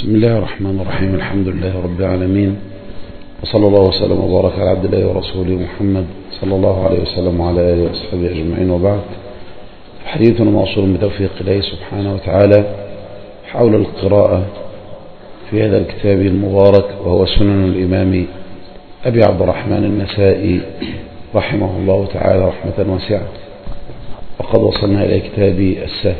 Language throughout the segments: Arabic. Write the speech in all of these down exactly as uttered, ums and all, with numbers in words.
بسم الله الرحمن الرحيم. الحمد لله رب العالمين، وصلى الله وسلم وبارك على عبد الله ورسوله محمد صلى الله عليه وسلم وعلى آله وصحبه أجمعين، وبعد. حديثنا موصول بتوفيق الله سبحانه وتعالى حول القراءة في هذا الكتاب المبارك، وهو سنن الإمام أبي عبد الرحمن النسائي رحمه الله تعالى رحمة واسعة. وقد وصلنا إلى كتاب السهل.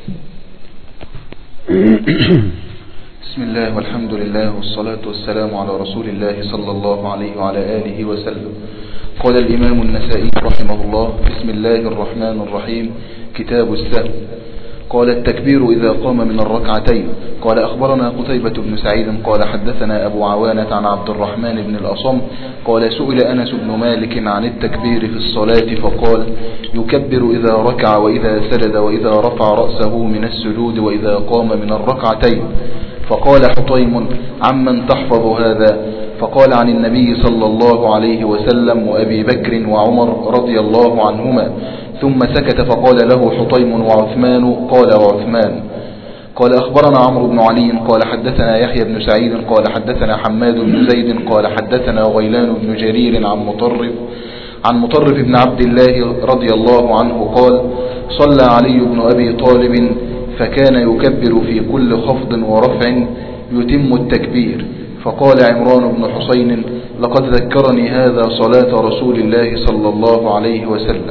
بسم الله والحمد لله والصلاة والسلام على رسول الله صلى الله عليه وعلى آله وسلم. قال الإمام النسائي رحمه الله: بسم الله الرحمن الرحيم. كتاب السهو. قال: التكبير إذا قام من الركعتين. قال: أخبرنا قتيبة بن سعيد قال حدثنا أبو عوانة عن عبد الرحمن بن الأصم قال: سئل أنس بن مالك عن التكبير في الصلاة فقال: يكبر إذا ركع وإذا سجد وإذا رفع رأسه من السجود وإذا قام من الركعتين. فقال حطيم: عمن تحفظ هذا؟ فقال: عن النبي صلى الله عليه وسلم وأبي بكر وعمر رضي الله عنهما. ثم سكت فقال له حطيم: وعثمان؟ قال: وعثمان. قال: أخبرنا عمرو بن علي قال حدثنا يحيى بن سعيد قال حدثنا حماد بن زيد قال حدثنا غيلان بن جرير عن مطرف عن مطرف بن عبد الله رضي الله عنه قال: صلى علي بن أبي طالب فكان يكبر في كل خفض ورفع يتم التكبير. فقال عمران بن حسين: لقد ذكرني هذا صلاة رسول الله صلى الله عليه وسلم.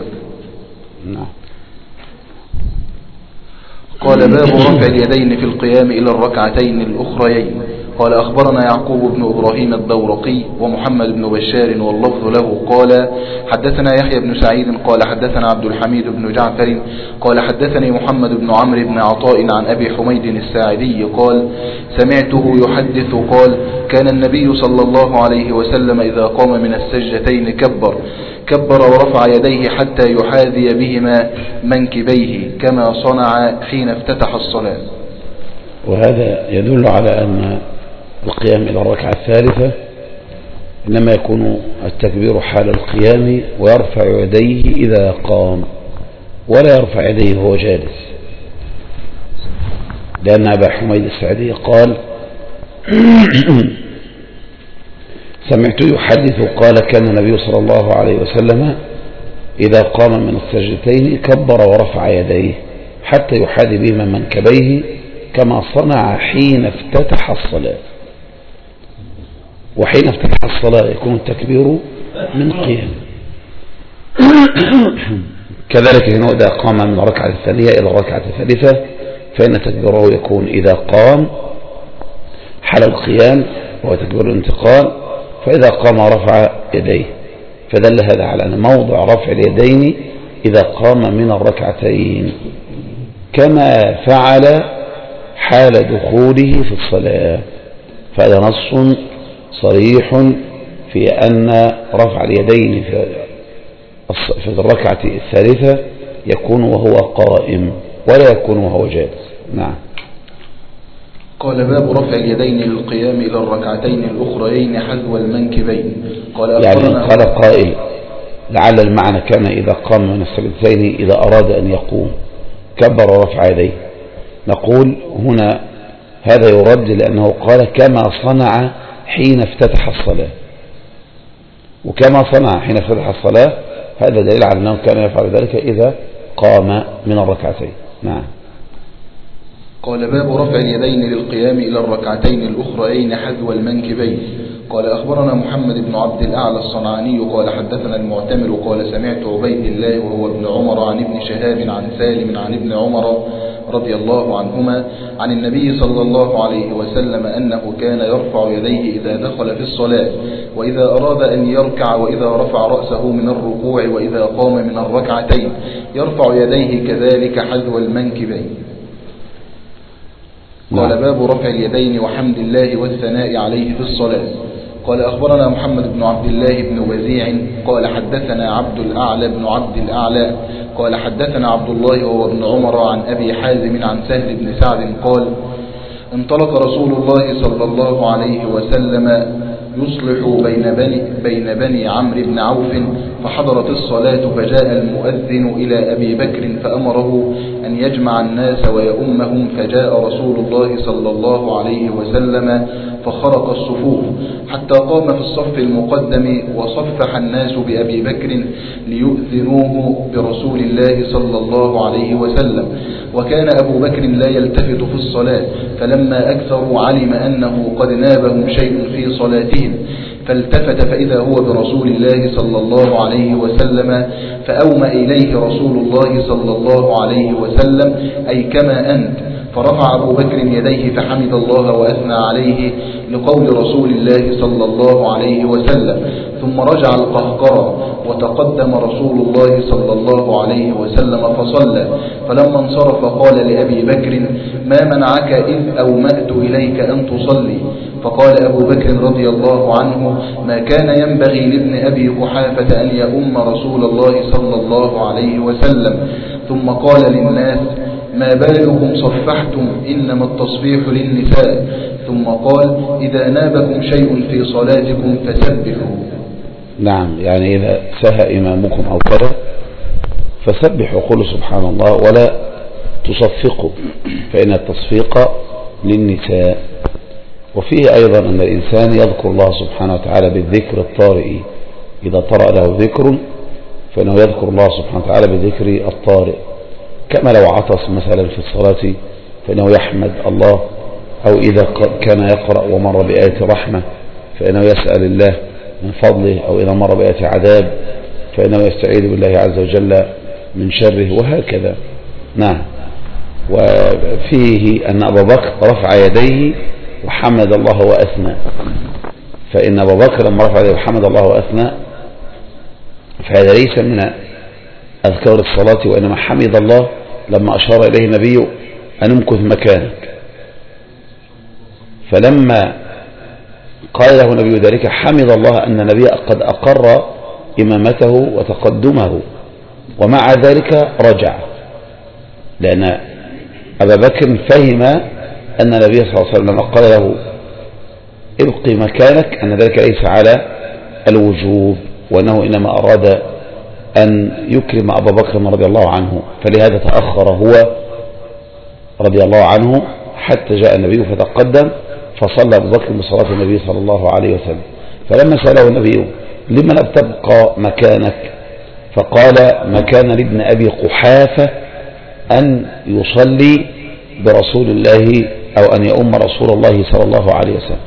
قال: باب رفع اليدين في القيام إلى الركعتين الأخريين. قال: أخبرنا يعقوب بن إبراهيم الدورقي ومحمد بن بشار واللفظ له قال: حدثنا يحيى بن سعيد قال حدثنا عبد الحميد بن جعفر قال حدثني محمد بن عمرو بن عطاء عن أبي حميد الساعدي قال: سمعته يحدث قال: كان النبي صلى الله عليه وسلم إذا قام من السجدتين كبر كبر ورفع يديه حتى يحاذي بهما منكبيه كما صنع حين افتتح الصلاة. وهذا يدل على أن القيام إلى الركعة الثالثة إنما يكون التكبير حال القيام، ويرفع يديه إذا قام، ولا يرفع يديه وهو جالس، لأن أبا حميد السعدي قال: سمعت يحدث قال: كان النبي صلى الله عليه وسلم إذا قام من السجدتين كبر ورفع يديه حتى يحاذي بهما منكبيه كما صنع حين افتتح الصلاة. وحين افتتح الصلاة يكون التكبير من قيام. كذلك هنا إذا قام من الركعة الثانية إلى الركعة الثالثة فإن تكبيره يكون إذا قام حال القيام، وهو تكبير الانتقال، فإذا قام رفع يديه. فدل هذا على أن موضع رفع اليدين إذا قام من الركعتين، كما فعل حال دخوله في الصلاة. فهذا نص صريح في أن رفع اليدين في الركعة الثالثة يكون وهو قائم ولا يكون وهو جالس. نعم. قال: باب رفع اليدين للقيام إلى الركعتين الأخريين حذو المنكبين. قال: يعني قال قائل: لعل المعنى كان إذا قام من السجدتين إذا أراد أن يقوم كبر ورفع يديه. نقول هنا هذا يرد لأنه قال كما صنع حين افتتح الصلاة، وكما صنع حين افتتح الصلاة هذا دليل على أنه كان يفعل ذلك إذا قام من الركعتين. نعم. قال: باب رفع اليدين للقيام إلى الركعتين الأخريين حذو المنكبين. قال: أخبرنا محمد بن عبد الأعلى الصنعاني قال حدثنا المعتمر قال: سمعت عبيد الله وهو ابن عمر عن ابن شهاب عن سالم عن ابن عمر رضي الله عنهما عن النبي صلى الله عليه وسلم أنه كان يرفع يديه إذا دخل في الصلاة وإذا أراد أن يركع وإذا رفع رأسه من الركوع وإذا قام من الركعتين يرفع يديه كذلك حذو المنكبين. قال: باب رفع اليدين وحمد الله والثناء عليه في الصلاة. قال: أخبرنا محمد بن عبد الله بن وزيع قال حدثنا عبد الأعلى بن عبد الأعلى قال حدثنا عبد الله وهو ابن عمر عن أبي حازم عن سهل بن سعد قال: انطلق رسول الله صلى الله عليه وسلم يصلح بين بني, بين بني عمرو بن عوف فحضرت الصلاة فجاء المؤذن إلى أبي بكر فأمره أن يجمع الناس ويؤمهم، فجاء رسول الله صلى الله عليه وسلم فخرق الصفوف حتى قام في الصف المقدم وصفح الناس بأبي بكر ليؤذنوه برسول الله صلى الله عليه وسلم. وكان أبو بكر لا يلتفت في الصلاة، فلما أكثروا علم أنه قد نابهم شيء في صلاتهم، فالتفت فإذا هو برسول الله صلى الله عليه وسلم، فأومأ إليه رسول الله صلى الله عليه وسلم أي كما أنت، فرفع أبو بكر يديه فحمد الله وأثنى عليه لقول رسول الله صلى الله عليه وسلم، ثم رجع القهقرى وتقدم رسول الله صلى الله عليه وسلم فصلى. فلما انصرف قال لأبي بكر: ما منعك إذ أومأت إليك أن تصلي؟ فقال أبو بكر رضي الله عنه: ما كان ينبغي لابن أبي قحافة أن يؤم رسول الله صلى الله عليه وسلم. ثم قال للناس: ما بالكم صفحتم؟ إنما التصفيح للنساء. ثم قال: إذا نابكم شيء في صلاتكم فسبحوا. نعم، يعني إذا سهى إمامكم أو كذا فسبحوا، قولوا سبحان الله ولا تصفقوا، فإن التصفيق للنساء. وفيه أيضا أن الإنسان يذكر الله سبحانه وتعالى بالذكر الطارئ، إذا طرأ له ذكر فإنه يذكر الله سبحانه وتعالى بالذكر الطارئ، كما لو عطس مثلا في الصلاة فإنه يحمد الله، أو إذا كان يقرأ ومر بآية رحمة فإنه يسأل الله من فضله، أو إذا مر بآية عذاب فإنه يستعيذ بالله عز وجل من شره، وهكذا. نعم. وفيه أن أبا بكر رفع يديه وحمد الله وأثنى، فإن أبا بكر لما رفع يديه وحمد الله وأثنى فهذا ليس من أذكار الصلاة، وإنما حمد الله لما أشار إليه النبي أن امكث مكانك، فلما قال له النبي ذلك حمد الله أن النبي قد أقر إمامته وتقدمه، ومع ذلك رجع، لأن أبا بكر فهم أن النبي صلى الله عليه وسلم لما قال له ابقي مكانك أن ذلك ليس على الوجوب، وأنه إنما أراد أن يكرم أبا بكر رضي الله عنه، فلهذا تأخر هو رضي الله عنه حتى جاء النبي فتقدم، فصلى أبو بكر بصلاة النبي صلى الله عليه وسلم. فلما سأله النبي لما لم تبقى مكانك؟ فقال: مكان لابن أبي قحافة أن يصلي برسول الله، أو أن يؤم رسول الله صلى الله عليه وسلم.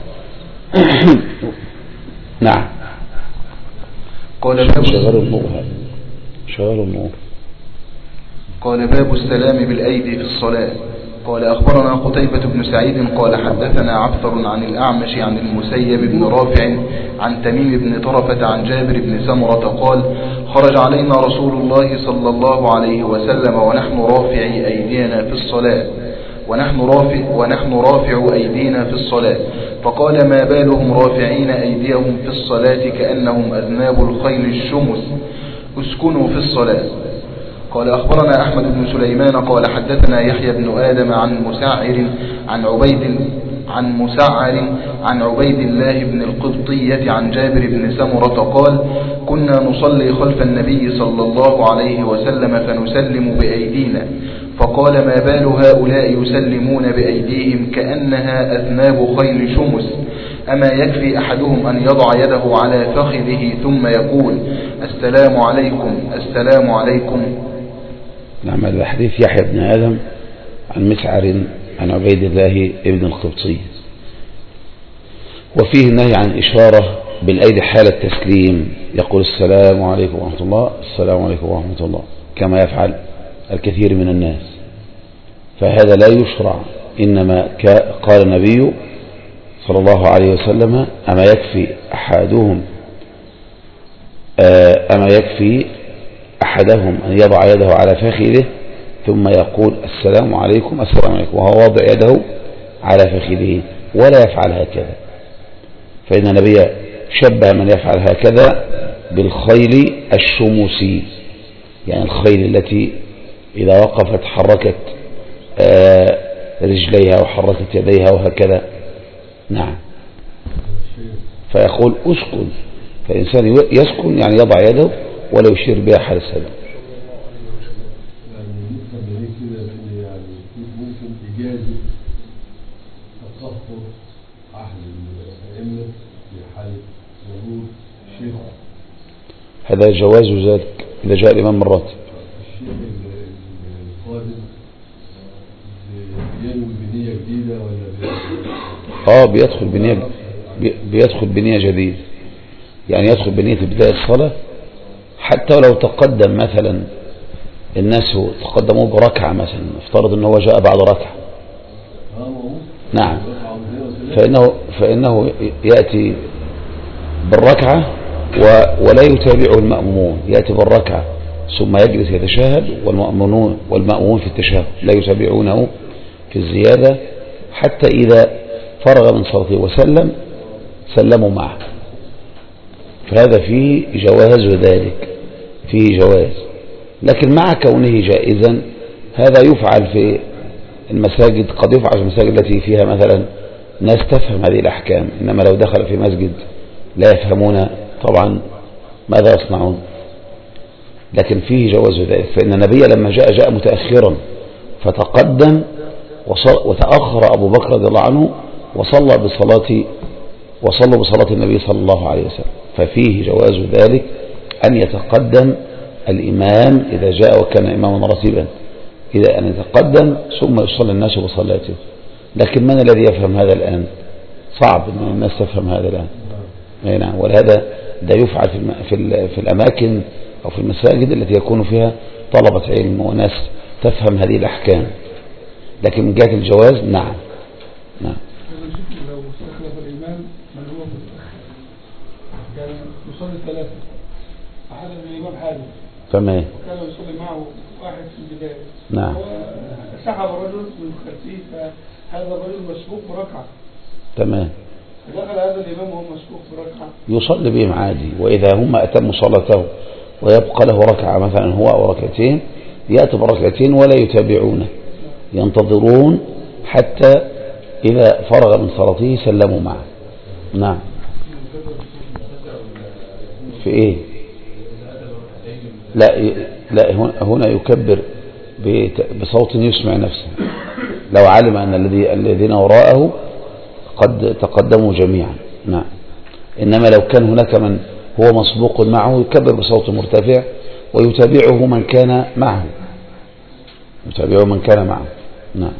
نعم. قال شغل النور شغل النور قال: باب السلام بالأيدي في الصلاة. قال: أخبرنا قتيبة بن سعيد قال حدثنا عبثر عن الأعمش عن المسيب بن رافع عن تميم بن طرفة عن جابر بن سمرة قال: خرج علينا رسول الله صلى الله عليه وسلم ونحن رافعي أيدينا في الصلاة ونحن رافع, ونحن رافع أيدينا في الصلاة فقال: ما بالهم رافعين أيديهم في الصلاة كأنهم أذناب الخيل الشمس، اسكنوا في الصلاة. قال: أخبرنا أحمد بن سليمان قال حدثنا يحيى بن آدم عن مسعر عن عبيد عن مسعر عن عبيد الله بن القبطية عن جابر بن سمرة قال: كنا نصلي خلف النبي صلى الله عليه وسلم فنسلم بأيدينا، فقال: ما بال هؤلاء يسلمون بأيديهم كأنها أذناب خيل شمس، أما يكفي أحدهم أن يضع يده على فخذه ثم يقول: السلام عليكم السلام عليكم. نعم. هذا حديث يحيى بن آدم عن مسعر عن عبيد الله ابن القبطي، وفيه النهي عن إشارة بالأيدي حال التسليم، يقول: السلام عليكم ورحمة الله السلام عليكم ورحمة الله، كما يفعل الكثير من الناس، فهذا لا يشرع. إنما قال النبي صلى الله عليه وسلم: أما يكفي أحدهم أما يكفي أحدهم أن يضع يده على فخذه ثم يقول: السلام عليكم السلام عليكم، وهو واضع يده على فخذه، ولا يفعل هكذا، فإن النبي شبه من يفعل هكذا بالخيل الشمسي، يعني الخيل التي إذا وقفت حركت رجليها وحركت يديها وهكذا. نعم. فيقول: اسكن، فالإنسان يسكن يعني يضع يده ولا يشير بها حال السبب. هذا جواز ذلك إذا جاء الإمام مرات. الشيخ القادم بينوي بنية جديدة ولا اه بيدخل بنية بيدخل بنية جديدة، يعني يدخل بنية بداية الصلاة حتى ولو تقدم مثلا الناس تقدموا بركعة مثلا، افترض ان هو جاء بعد ركعة نعم، فإنه, فإنه يأتي بالركعة ولا يتابعه المأمومون، يأتي بالركعة ثم يجلس يتشاهد والمأمومون والمأمومون في التشاهد لا يتابعونه في الزيادة حتى إذا فرغ من صلاته وسلم سلموا معه. فهذا فيه جواز ذلك، فيه جواز، لكن مع كونه جائزا هذا يفعل في المساجد، قد يفعل في المساجد التي فيها مثلا ناس تفهم هذه الأحكام، إنما لو دخل في مسجد لا يفهمون طبعا ماذا يصنعون، لكن فيه جواز ذلك. فإن النبي لما جاء جاء متأخرا فتقدم وتأخر أبو بكر رضي الله عنه وصلى بصلاة وصلوا بصلاة النبي صلى الله عليه وسلم، ففيه جواز ذلك أن يتقدم الإمام إذا جاء وكان إماما راتبا، إذا أن يتقدم ثم يصلي الناس بصلاته. لكن من الذي يفهم هذا الآن؟ صعب أن الناس تفهم هذا الآن. نعم، ولهذا ده يفعل في في الأماكن أو في المساجد التي يكون فيها طلبة علم وناس تفهم هذه الأحكام، لكن من جهة الجواز نعم نعم. لو استخلف الإمام من هو متأخر كان يصلي ثلاثة، أحد من الإمام حادث تمام، وكان يصلي معه واحد في البداية نعم، سحب رجل من خلفه فهذا الرجل مسبوق بركعة تمام، فدخل هذا الإمام وهو مسبوق بركعة يصلي بهم عادي، وإذا هم أتموا صلاته ويبقى له ركعة مثلا هو أو ركعتين يأتي بركعتين ولا يتابعونه، ينتظرون حتى إذا فرغ من صلاته سلموا معه. نعم. في إيه؟ لا لا هنا يكبر بصوت يسمع نفسه، لو علم أن الذي الذين وراءه قد تقدموا جميعا. نعم. إنما لو كان هناك من هو مسبوق معه يكبر بصوت مرتفع ويتابعه من كان معه يتابعه من كان معه. نعم.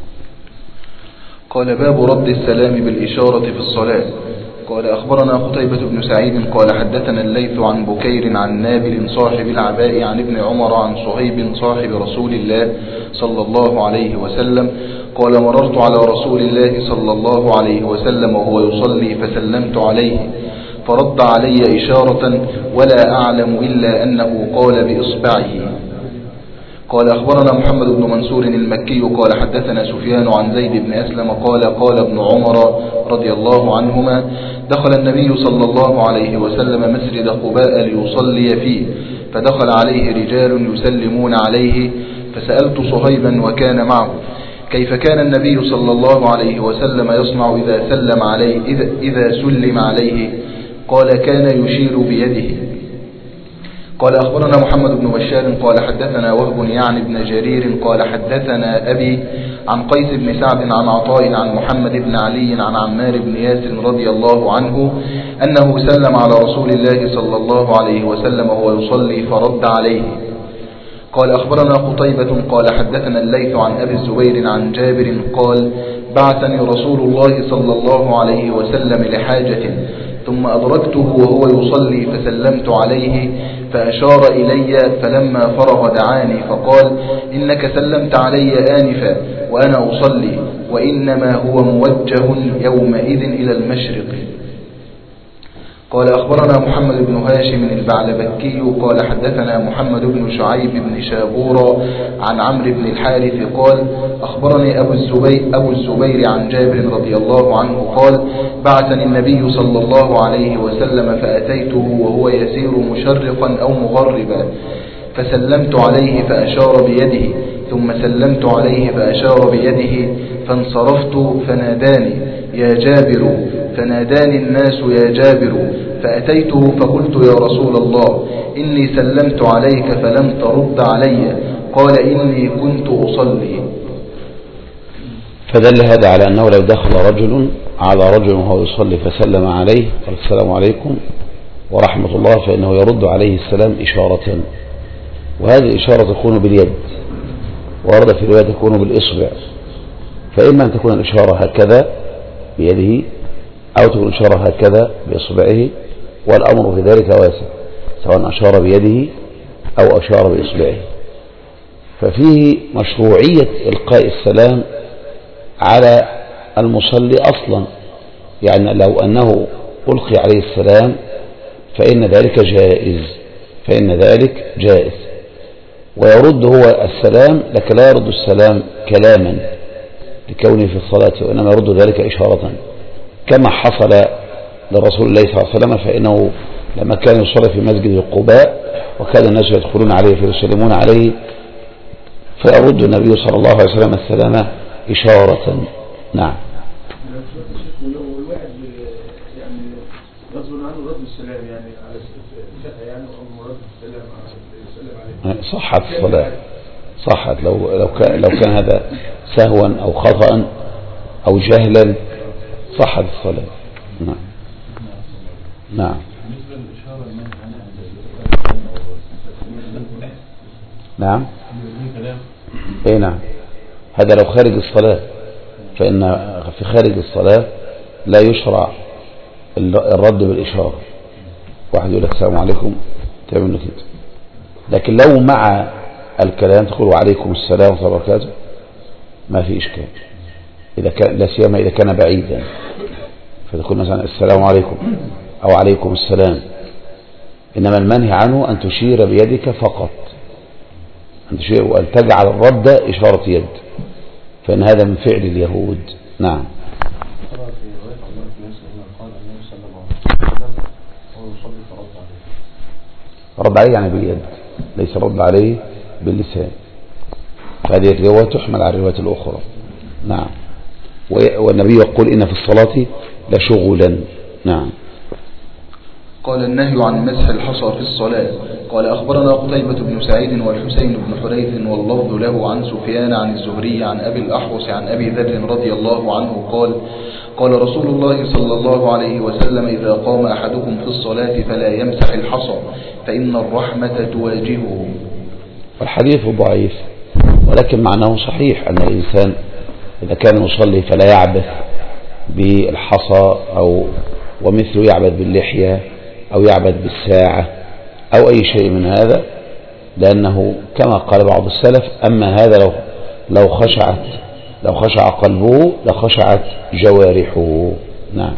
قال باب رد السلام بالإشارة في الصلاة. قال أخبرنا قتيبة بن سعيد قال حدثنا الليث عن بكير عن نابل صاحب العباء عن ابن عمر عن صهيب صاحب رسول الله صلى الله عليه وسلم قال مررت على رسول الله صلى الله عليه وسلم وهو يصلي فسلمت عليه فرد علي إشارة ولا أعلم إلا أنه قال بإصبعه. قال أخبرنا محمد بن منصور المكي قال حدثنا سفيان عن زيد بن أسلم قال قال ابن عمر رضي الله عنهما دخل النبي صلى الله عليه وسلم مسجد قباء ليصلي فيه فدخل عليه رجال يسلمون عليه فسألت صهيبا وكان معه كيف كان النبي صلى الله عليه وسلم يصنع إذا سلم عليه إذا, إذا سلم عليه؟ قال كان يشير بيده. قال أخبرنا محمد بن بشار قال حدثنا وهب يعني بن جرير قال حدثنا أبي عن قيس بن سعد عن عطاء عن محمد بن علي عن عمار بن ياسر رضي الله عنه أنه سلم على رسول الله صلى الله عليه وسلم وهو يصلي فرد عليه. قال أخبرنا قتيبة قال حدثنا الليث عن أبي الزبير عن جابر قال بعثني رسول الله صلى الله عليه وسلم لحاجة ثم أدركته وهو يصلي فسلمت عليه فأشار إلي فلما فرغ دعاني فقال إنك سلمت علي آنفا وأنا أصلي وإنما هو موجه يومئذ إلى المشرق. قال أخبرنا محمد بن هاشم البعلبكي قال حدثنا محمد بن شعيب بن شابورة عن عمرو بن الحارث قال أخبرني أبو الزبير, أبو الزبير عن جابر رضي الله عنه قال بعثني النبي صلى الله عليه وسلم فأتيته وهو يسير مشرقا أو مغربا فسلمت عليه فأشار بيده ثم سلمت عليه فأشار بيده فانصرفت فناداني يا جابر فناداني الناس يا جابر فأتيته فقلت يا رسول الله إني سلمت عليك فلم ترد علي، قال إني كنت أصلي. فدل هذا على أنه لو دخل رجل على رجل وهو يصلي فسلم عليه قال السلام عليكم ورحمة الله، فإنه يرد عليه السلام إشارة، وهذه الإشارة تكون باليد، ورد في رواية تكون بالإصبع، فإما أن تكون الإشارة هكذا بيده أو تكون الإشارة هكذا بإصبعه، والأمر في ذلك واسع، سواء أشار بيده أو أشار بإصبعه. ففيه مشروعية إلقاء السلام على المصلي أصلا، يعني لو أنه ألقي عليه السلام فإن ذلك جائز، فإن ذلك جائز، ويرد هو السلام، لكن لا يرد السلام كلاما لكونه في الصلاة، وإنما يرد ذلك إشارة، كما حصل لرسول الله صلى الله عليه وسلم، فإنه لما كان يصلي في مسجد قباء وكان الناس يدخلون عليه فيسلمون عليه فيرد النبي صلى الله عليه وسلم السلام إشارة. نعم. لو الواحد يعني غصب عنه رد السلام يعني على الفتح يعني أو مرد السلام عليه صحت الصلاة، صحت لو لو كان لو كان هذا سهوا أو خطأ أو جهلا صحت الصلاة. نعم. نعم. نعم. اي نعم، هذا لو خارج الصلاة، فإن في خارج الصلاة لا يشرع الرد بالإشارة، واحد يقول لك السلام عليكم تعمل كده، لكن لو مع الكلام تقول عليكم السلام ورحمة الله وبركاته ما في إشكال، إذا كان لا سيما إذا كان بعيدا، فتقول مثلا السلام عليكم أو عليكم السلام، إنما المنهي عنه أن تشير بيدك فقط، أن تشير وأن تجعل الرد إشارة يد، فإن هذا من فعل اليهود. نعم. رد عليه يعني باليد، ليس رد عليه باللسان، فهذه الرواية تحمل على الرواية الأخرى. نعم. والنبي يقول إن في الصلاة لشغلا. نعم. قال النهي عن مسح الحصى في الصلاة. قال أخبرنا قتيبة بن سعيد والحسين بن حريث واللفظ له عن سفيان عن الزهري عن أبي الأحوص عن أبي ذر رضي الله عنه قال قال رسول الله صلى الله عليه وسلم إذا قام أحدكم في الصلاة فلا يمسح الحصى فإن الرحمة تواجهه. والحديث ضعيف، ولكن معناه صحيح أن الإنسان إذا كان يصلي فلا يعبث بالحصى أو ومثله يعبث باللحية أو يعبث بالساعة أو أي شيء من هذا، لأنه كما قال بعض السلف أما هذا لو لو خشعت لو خشع قلبه لخشعت جوارحه. نعم.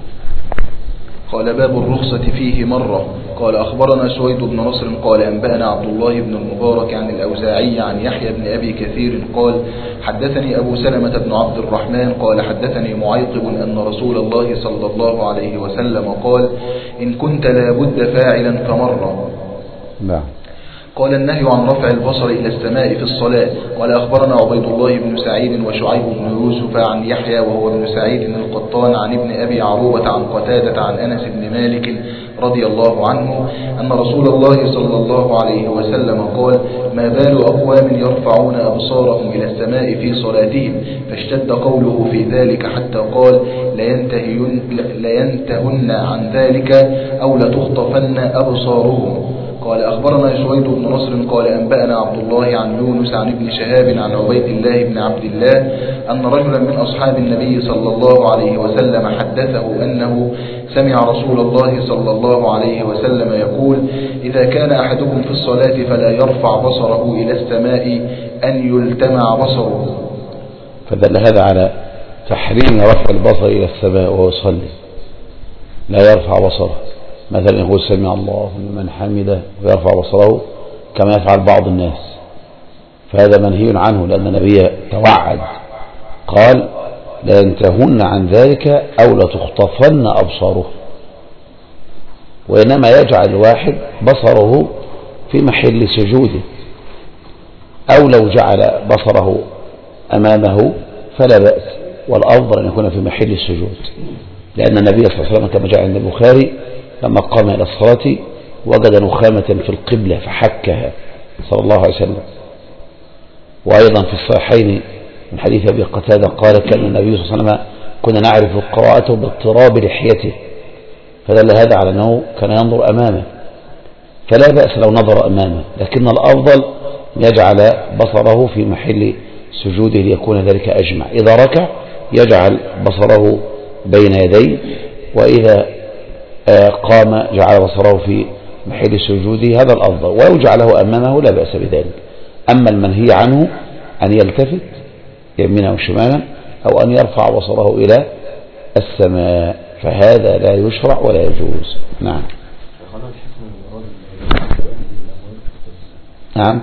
قال باب الرخصة فيه مرة. قال أخبرنا سويد بن نصر قال أنبأنا عبد الله بن المبارك عن الأوزاعي عن يحيى بن أبي كثير قال حدثني أبو سلمة بن عبد الرحمن قال حدثني معيقب أن رسول الله صلى الله عليه وسلم قال إن كنت لابد فاعلا فمرة. نعم. قال النهي عن رفع البصر إلى السماء في الصلاة. قال أخبرنا عبيد الله بن سعيد وشعيب بن يوسف عن يحيى وهو ابن سعيد القطان عن ابن أبي عروبة عن قتادة عن أنس بن مالك رضي الله عنه أن رسول الله صلى الله عليه وسلم قال ما بال أقوام يرفعون أبصارهم إلى السماء في صلاتهم، فاشتد قوله في ذلك حتى قال لينتهين, لينتهن عن ذلك أو لتخطفن أبصارهم. قال أخبرنا سويد بن نصر قال أنبأنا عبد الله عن يونس عن ابن شهاب عن عبيد الله بن عبد الله أن رجلا من أصحاب النبي صلى الله عليه وسلم حدثه أنه سمع رسول الله صلى الله عليه وسلم يقول إذا كان أحدكم في الصلاة فلا يرفع بصره إلى السماء أن يلتمع بصره. فدل هذا على تحريم رفع البصر إلى السماء وهو يصلي، لا يرفع بصره، مثلا يقول سمع الله لمن حمده ويرفع بصره كما يفعل بعض الناس، فهذا منهي عنه، لأن النبي توعد قال لا ينتهن عن ذلك أو لتخطفن أبصاره، وإنما يجعل الواحد بصره في محل سجوده، أو لو جعل بصره أمامه فلا بأس، والأفضل أن يكون في محل السجود، لأن النبي صلى الله عليه وسلم كما جاء عند البخاري لما قام إلى الصلاة وجد نخامة في القبلة فحكها صلى الله عليه وسلم. وأيضا في الصحيحين من حديث أبي قتادة قال كان النبي صلى الله عليه وسلم كنا نعرف قراءته باضطراب لحيته، فدل هذا على أنه كان ينظر أمامه، فلا بأس لو نظر أمامه، لكن الأفضل يجعل بصره في محل سجوده ليكون ذلك أجمع. إذا ركع يجعل بصره بين يديه، وإذا قام جعل بصره في محل سجوده، هذا الأفضل، ولو جعله أمامه لا بأس بذلك. أما المنهي عنه أن يلتفت يمينا وشمالا أو أن يرفع بصره إلى السماء فهذا لا يشرع ولا يجوز. نعم. نعم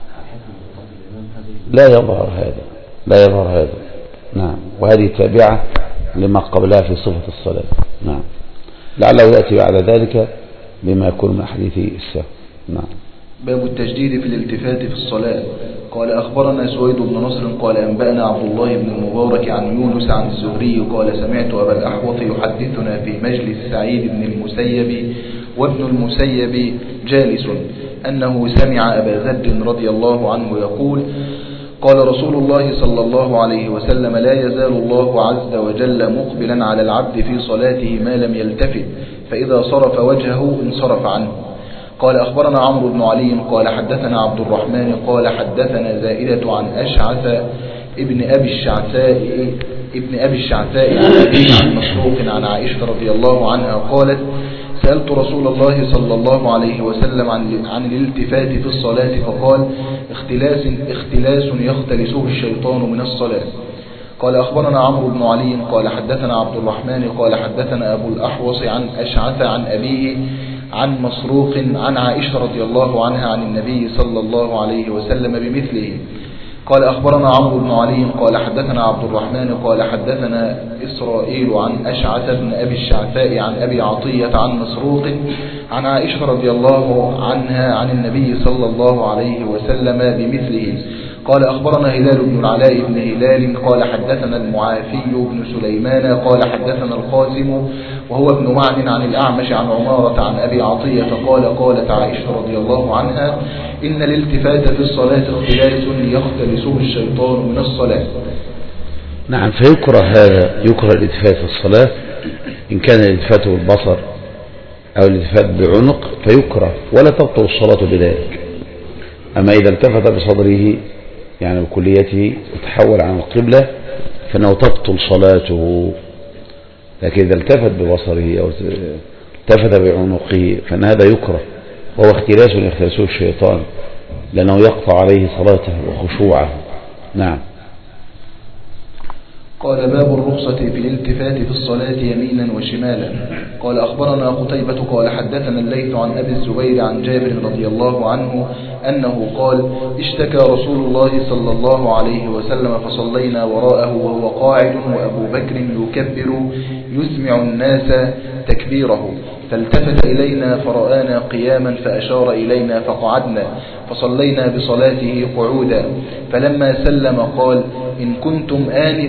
لا يظهر هذا لا يظهر هذا نعم، وهذه تابعة لما قبلها في صفة الصلاة. نعم، لعله يأتي بعد ذلك بما يكون من حديث السهو. نعم. باب التجديد في الالتفات في الصلاة. قال أخبرنا سويد بن نصر قال أنبأنا عبد الله بن المبارك عن يونس عن الزهري قال سمعت أبا الأحوص يحدثنا في مجلس سعيد بن المسيب وابن المسيب جالس أنه سمع أبا ذر رضي الله عنه يقول قال رسول الله صلى الله عليه وسلم لا يزال الله عز وجل مقبلا على العبد في صلاته ما لم يلتفت، فإذا صرف وجهه انصرف عنه. قال أخبرنا عمرو بن علي قال حدثنا عبد الرحمن قال حدثنا زائدة عن أشعث ابن أبي الشعثاء ابن أبي الشعثاء عن مسروق عن عائشة رضي الله عنها قالت سألت رسول الله صلى الله عليه وسلم عن عن الالتفات في الصلاة فقال اختلاس اختلاس يختلسه الشيطان من الصلاة. قال أخبرنا عمرو بن علي قال حدثنا عبد الرحمن قال حدثنا أبو الأحوص عن أشعث عن أبيه عن مسروق عن عائشة رضي الله عنها عن النبي صلى الله عليه وسلم بمثله. قال أخبرنا عمرو بن علي قال حدثنا عبد الرحمن قال حدثنا إسرائيل عن أشعث بن أبي الشعثاء عن أبي عطية عن مسروق عن عائشة رضي الله عنها عن النبي صلى الله عليه وسلم بمثله. قال أخبرنا هلال بن العلاء بن هلال قال حدثنا المعافي بن سليمان قال حدثنا القاسم وهو ابن معن عن الأعمش عن عمارة عن أبي عطية قال قالت عائشة رضي الله عنها إن الالتفات في الصلاة اختلاس يختلسه الشيطان من الصلاة. نعم، فيكره هذا، يكره الالتفات في الصلاة إن كان الالتفات بالبصر أو الالتفات بالعنق فيكره ولا تبطل الصلاة بذلك. أما إذا التفت بصدره يعني بكليته وتحول عن القبلة فإنه تبطل صلاته، لكن إذا التفت ببصره أو التفت بعنقه فإن هذا يكره، وهو اختلاس يختلسه الشيطان لأنه يقطع عليه صلاته وخشوعه. نعم. قال باب الرخصة في الالتفات في الصلاة يمينا وشمالا. قال أخبرنا قتيبة قال حدثنا الليث عن أبي الزبير عن جابر رضي الله عنه أنه قال اشتكى رسول الله صلى الله عليه وسلم فصلينا وراءه وهو قاعد وأبو بكر يكبر يسمع الناس تكبيره، فالتفت إلينا فرآنا قياما فأشار إلينا فقعدنا فصلينا بصلاته قعودا، فلما سلم قال إن كنتم آنف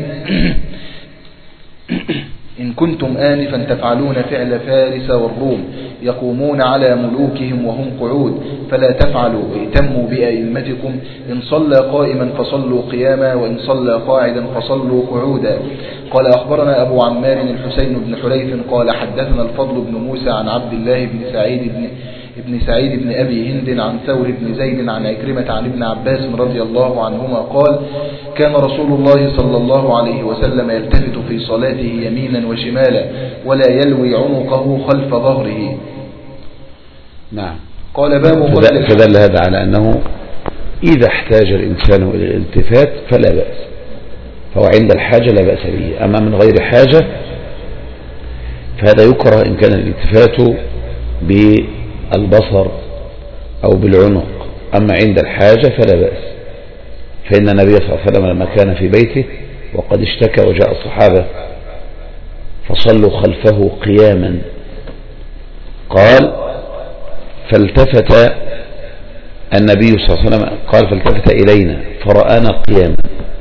إن كنتم آنفا تفعلون فعل فارس والروم يقومون على ملوكهم وهم قعود فلا تفعلوا، ائتموا بأئمتكم، إن صلى قائما فصلوا قياما وإن صلى قاعدا فصلوا قعودا. قال أخبرنا أبو عمار الحسين بن حليف قال حدثنا الفضل بن موسى عن عبد الله بن سعيد بن ابن سعيد بن أبي هند عن ثور بن زيد عن عكرمة عن ابن عباس رضي الله عنهما قال كان رسول الله صلى الله عليه وسلم يلتفت في صلاته يمينا وشمالا ولا يلوي عنقه خلف ظهره. نعم. قال باب فضل فدل هذا على أنه إذا احتاج الإنسان إلى الالتفات فلا بأس، فهو عند الحاجة لا بأس به. أما من غير حاجة فهذا يكره إن كان الالتفات بالبصر أو بالعنق، أما عند الحاجة فلا بأس. فإن النبي صلى الله عليه وسلم لما كان في بيته وقد اشتكى وجاء الصحابة فصلوا خلفه قياما قال فالتفت النبي صلى الله عليه وسلم قال فالتفت إلينا فرآنا قياما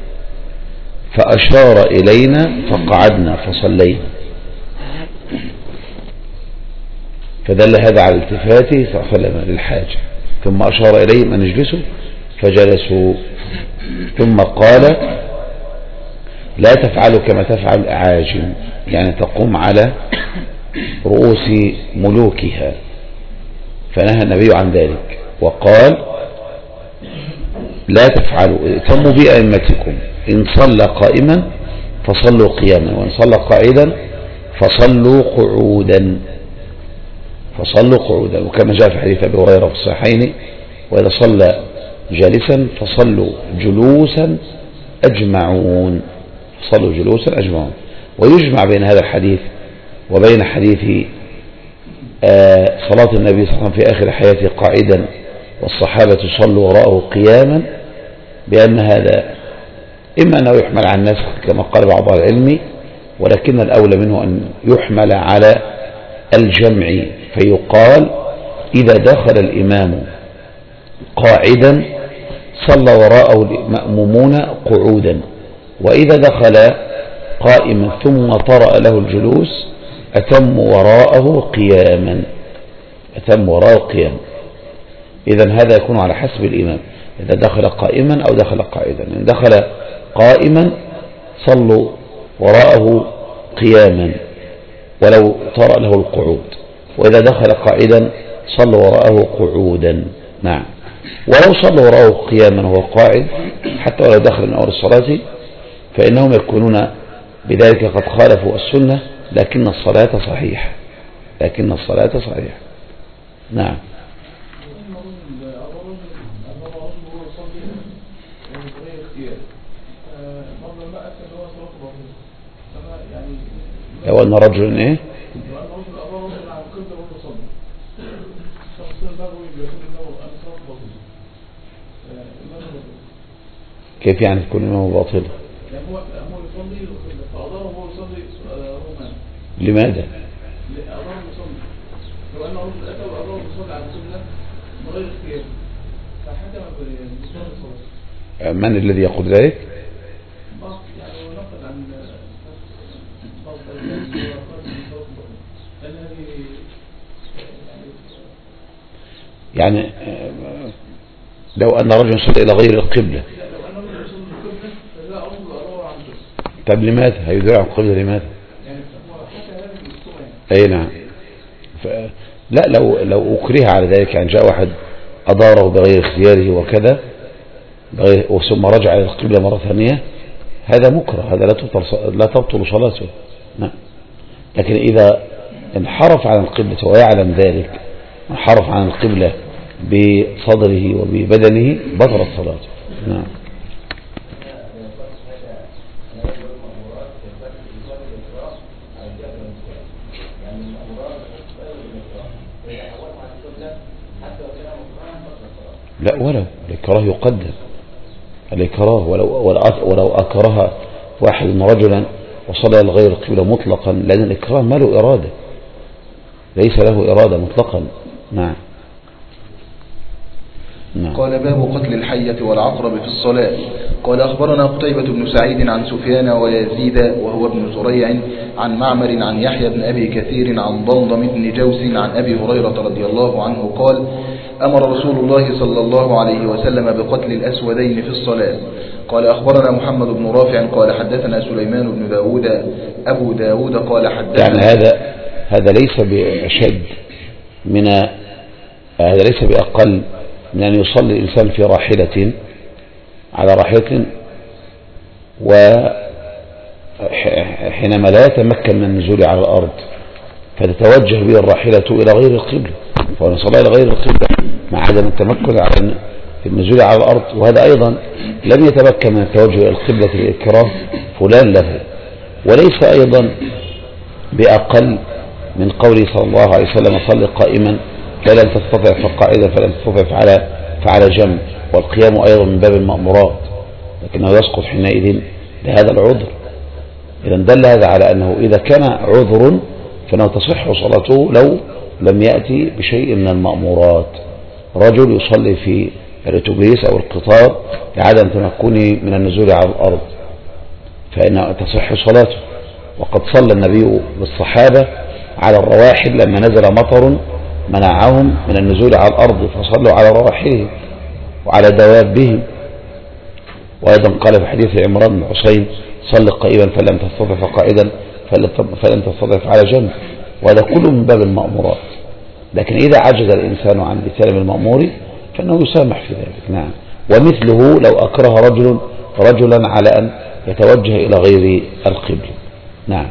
فأشار إلينا فقعدنا فصلينا. فدل هذا على التفاته صلى الله عليه وسلم للحاجة، ثم أشار إليهم أن يجلسوا فجلسوا، ثم قال لا تفعلوا كما تفعل الأعاجم، يعني تقوم على رؤوس ملوكها، فنهى النبي عن ذلك وقال لا تفعلوا، ائتموا بأئمتكم، إن صلى قائما فصلوا قياما، وإن صلى قاعدا فصلوا قعودا فصلوا قعودا وكما جاء في حديث أبي هريرة في الصحيحين وإذا صلى جالسا فصلوا جلوسا أجمعون فصلوا جلوسا أجمعون. ويجمع بين هذا الحديث وبين حديث آه صلاة النبي صلى الله عليه وسلم في آخر حياته قاعدا والصحابة صلوا وراءه قياما، بأن هذا إما أنه يحمل على النسخ كما قال بعض العلم، ولكن الأولى منه أن يحمل على الجمع، فيقال إذا دخل الإمام قاعدا صلى وراءه المأمومون قعودا، وإذا دخل قائما ثم طرأ له الجلوس أتم وراءه قياما أتم وراءه قياما. إذن هذا يكون على حسب الإمام، إذا دخل قائما أو دخل قاعدا. إن دخل قائما صلوا وراءه قياما ولو طرأ له القعود، وإذا دخل قاعدا صلوا وراءه قعودا. نعم. ولو صلوا وراءه قياما وهو قاعد حتى ولو دخل من أول الصلاة فإنهم يكونون بذلك قد خالفوا السنة، لكن الصلاة صحيحة لكن الصلاة صحيحة. نعم. لو أن رجل إيه كيف يعني تكون إمامه باطلة؟ لماذا؟ من الذي يقول ذلك؟ يعني لو أن رجل صلى إلى غير القبلة، طب لماذا هيدعى عن القبلة؟ لماذا؟ أي نعم. ف... لا لو لو أكره على ذلك، يعني جاء واحد أداره بغير اختياره وكذا بغير ثم رجع إلى القبلة مرة ثانية، هذا مكره، هذا لا تبطل لا تبطل صلاته. نعم. لكن إذا انحرف عن القبلة ويعلم ذلك، انحرف عن القبلة بصدره وببدنه، بطلت صلاته. نعم. لا ولو الإكراه يقدم، الإكراه ولو, ولو أكره واحد رجلا وصلى لغير القبلة مطلقا، لأن الإكراه ما له إرادة، ليس له إرادة مطلقا. نعم. نعم. قال باب قتل الحية والعقرب في الصلاة. قال أخبرنا قتيبة بن سعيد عن سفيان ويزيد وهو ابن زريع عن معمر عن يحيى بن أبي كثير عن ضمضم بن جوس عن أبي هريرة رضي الله عنه قال أمر رسول الله صلى الله عليه وسلم بقتل الأسودين في الصلاة. قال أخبرنا محمد بن رافع قال حدثنا سليمان بن داود أبو داود قال حدثنا، يعني هذا هذا ليس بأشد من هذا ليس بأقل من أن يصلي الإنسان في راحلة على راحلة وحينما لا يتمكن من النزول على الأرض فتتوجه به الراحلة إلى غير القبلة، فهو صلى إلى غير القبلة مع عدم التمكن على النزول على الأرض، وهذا أيضا لم يتمكن من التوجه إلى القبلة لإكراه فلان له، وليس أيضا بأقل من قوله صلى الله عليه وسلم صل قائما فلن تستطع فقاعدا فلن تستطع فعلى فعلى جنب، والقيام أيضا من باب المأمورات، لكنه يسقط حينئذ بهذا العذر. إذا دل هذا على أنه إذا كان عذر فإنه تصح صلاته لو لم يأتي بشيء من المأمورات. رجل يصلي في الأتوبيس أو القطار لعدم تمكنه من النزول على الأرض فإنه تصح صلاته، وقد صلى النبي بالصحابة على الرواحل لما نزل مطر منعهم من النزول على الأرض فصلوا على رواحلهم وعلى دوابهم. وأيضا قال في حديث عمران بن حسين صل قائما فلم تستطع فقائدا فلم تستطع فعلى جنب. وهذا كله من باب المأمورات، لكن إذا عجز الإنسان عن امتثال المأمور فإنه يسامح في ذلك. نعم. ومثله لو أكره رجل رجلا على أن يتوجه إلى غير القبلة. نعم.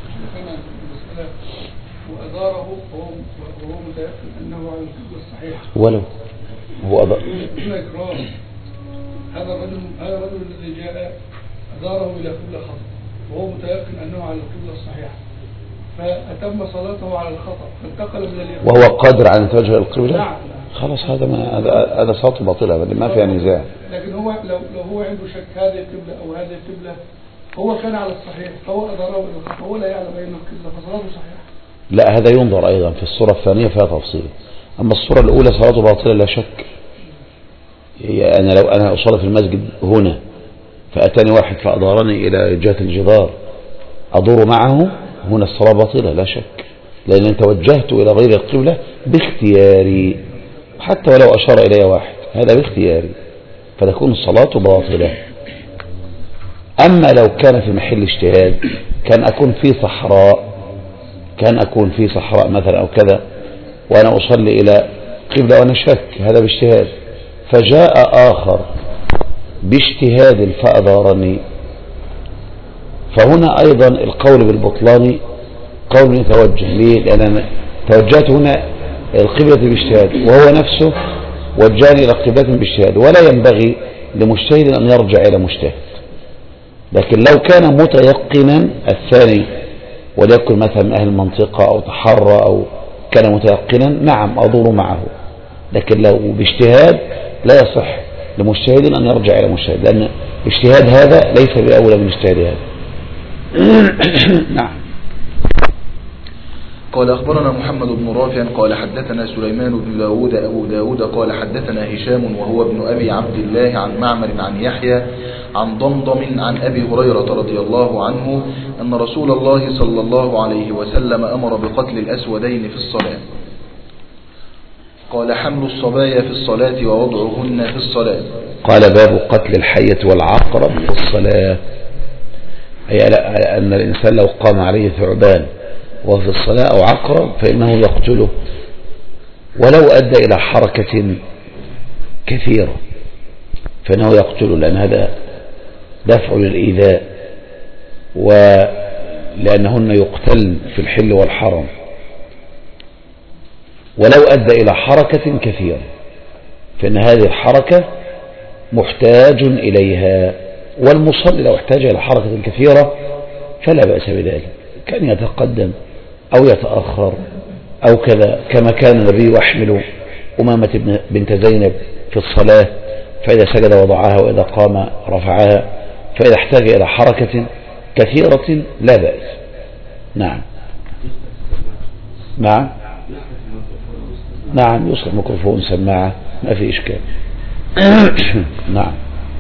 وأداره وهو متيقن أنه على القبلة الصحيحة ولو هو أدار هذا الرجل هذا الرجل الذي جاء أداره إلى قبلة خطأ وهو متيقن أنه على القبلة الصحيحة، فأتم صلاته على الخطأ فانتقل من اليمين وهو قادر على أن يتوجه إلى القبلة. نعم. خلاص هذا ما هذا هذا صلاته باطلة، هذا ما فيها نزاع. لكن هو لو لو هو عنده شك هذه القبلة أو هذه القبلة، هو كان على الصحيح فهو أداره إلى الخطأ، هو لا يعلم أين القبلة فصلاته صحيحة. لا، هذا ينظر أيضا في الصورة الثانية فيها تفصيل. أما الصورة الأولى صلاته باطلة لا شك. يعني لو أنا أصلي في المسجد هنا فأتاني واحد فأدارني إلى جهة الجدار أدور معه، هنا الصلاة باطلة لا شك، لأن أن توجهت إلى غير القبلة باختياري، حتى ولو أشار إلي واحد هذا باختياري، فتكون الصلاة باطلة. أما لو كان في محل اجتهاد، كان أكون في صحراء كان أكون في صحراء مثلا أو كذا وأنا أصلي إلى قبلة وأنا شك، هذا باجتهاد، فجاء آخر باجتهاد فأدارني، فهنا أيضا القول بالبطلان قول يتوجه ليه؟ لأن أنا توجهت هنا القبلة باجتهاد وهو نفسه وجاني إلى قبلة باجتهاد، ولا ينبغي لمجتهد أن يرجع إلى مجتهد. لكن لو كان متيقنا الثاني وليكن مثلا من أهل المنطقة أو تحرى أو كان متيقنا، نعم أدور معه، لكن لو باجتهاد لا يصح لمجتهد أن يرجع إلى مجتهد، لأن اجتهاد هذا ليس بأولى من اجتهاد هذا. نعم. قال أخبرنا محمد بن رافع قال حدثنا سليمان بن داود أبو داود قال حدثنا هشام وهو ابن أبي عبد الله عن معمر عن يحيى عن ضمضم عن أبي هريرة رضي الله عنه أن رسول الله صلى الله عليه وسلم أمر بقتل الأسودين في الصلاة. قال حمل الصبايا في الصلاة ووضعهن في الصلاة. قال باب قتل الحية والعقرب في الصلاة، أي أن الإنسان لو قام عليه ثعبان وفي الصلاة أو عقرب فإنه يقتله، ولو أدى إلى حركة كثيرة فإنه يقتله، لأن هذا دفع للإيذاء، ولأنهن يقتلن في الحل والحرم، ولو أدى إلى حركة كثيرة فإن هذه الحركة محتاج إليها، والمصلي لو احتاج إلى حركة كثيرة فلا بأس بذلك، كان يتقدم أو يتأخر أو كذا، كما كان النبي يحمل أمامة بنت زينب في الصلاة، فإذا سجد وضعها وإذا قام رفعها، فإذا احتاج إلى حركة كثيرة لا بأس. نعم نعم نعم يصلح ميكروفون سماعة ما في إشكال. نعم.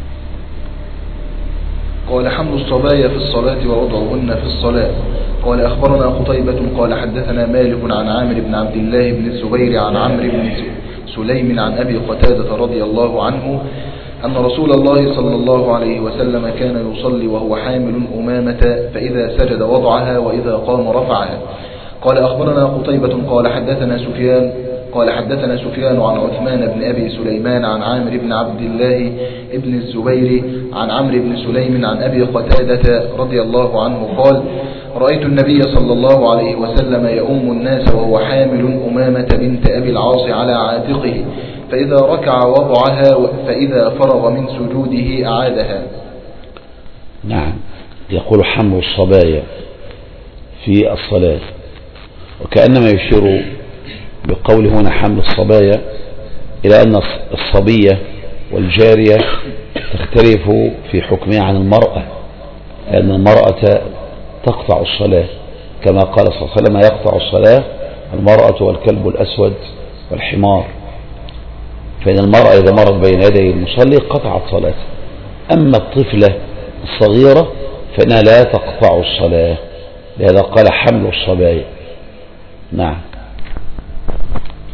قال حمل الصبايا في الصلاة ووضعهن في الصلاة. قال أخبرنا قتيبة قال حدثنا مالك عن عامر بن عبد الله بن الزبير عن عمرو بن سليم عن أبي قتادة رضي الله عنه أن رسول الله صلى الله عليه وسلم كان يصلي وهو حامل أمامة، فإذا سجد وضعها وإذا قام رفعها. قال أخبرنا قتيبة قال حدثنا سفيان قال حدثنا سفيان عن عثمان بن أبي سليمان عن عامر بن عبد الله بن الزبير عن عمرو بن سليم عن أبي قتادة رضي الله عنه قال رأيت النبي صلى الله عليه وسلم يؤم الناس وهو حامل أمامة بنت أبي العاص على عاتقه، فإذا ركع وضعها فإذا فرغ من سجوده أعادها. نعم. يقول حمل الصبايا في الصلاة، وكأنما يشير بقول هنا حمل الصبايا إلى أن الصبية والجارية تختلف في حكمها عن المرأة، لأن المرأة تقطع الصلاة كما قال صلى الله عليه وسلم يقطع الصلاة المرأة والكلب الأسود والحمار، فإن المرأة إذا مرت بين يدي المصلي قطعت صلاته. أما الطفلة الصغيرة فإنها لا تقطع الصلاة، لهذا قال حمل الصبايا. نعم.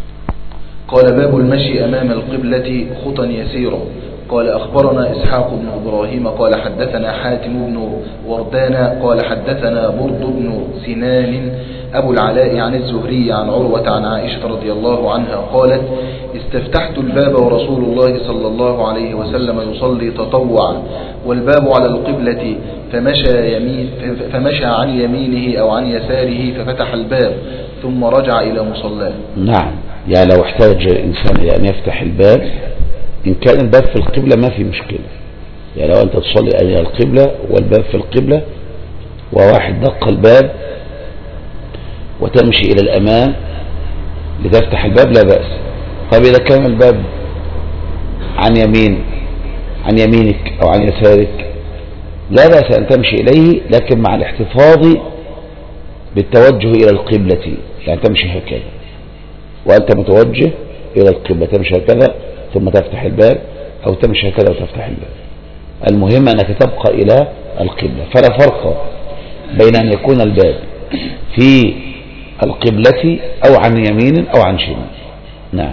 قال باب المشي أمام القبلة خطا يسيرا. قال أخبرنا إسحاق بن إبراهيم قال حدثنا حاتم بن وردان قال حدثنا برد بن سنان أبو العلاء عن الزهري عن عروة عن عائشة رضي الله عنها قالت استفتحت الباب ورسول الله صلى الله عليه وسلم يصلي تطوعا والباب على القبلة فمشى, يمين فمشى عن يمينه أو عن يساره ففتح الباب ثم رجع إلى مصلاه. نعم، يعني لو احتاج إنسان أن يعني يفتح الباب إن كان الباب في القبلة ما في مشكلة، يعني لو أنت تصلي إلى القبلة والباب في القبلة وواحد دق الباب وتمشي إلى الأمام لتفتح الباب لا بأس. طب إذا كان الباب عن يمين عن يمينك أو عن يسارك لا بأس أن تمشي إليه، لكن مع الاحتفاظ بالتوجه إلى القبلة، يعني تمشي هكذا وأنت متوجه إلى القبلة، تمشي هكذا ثم تفتح الباب أو تمشي هكذا وتفتح الباب. المهم أنك تبقى إلى القبلة، فلا فرق بين أن يكون الباب في القبلة أو عن يمين أو عن شمال. نعم.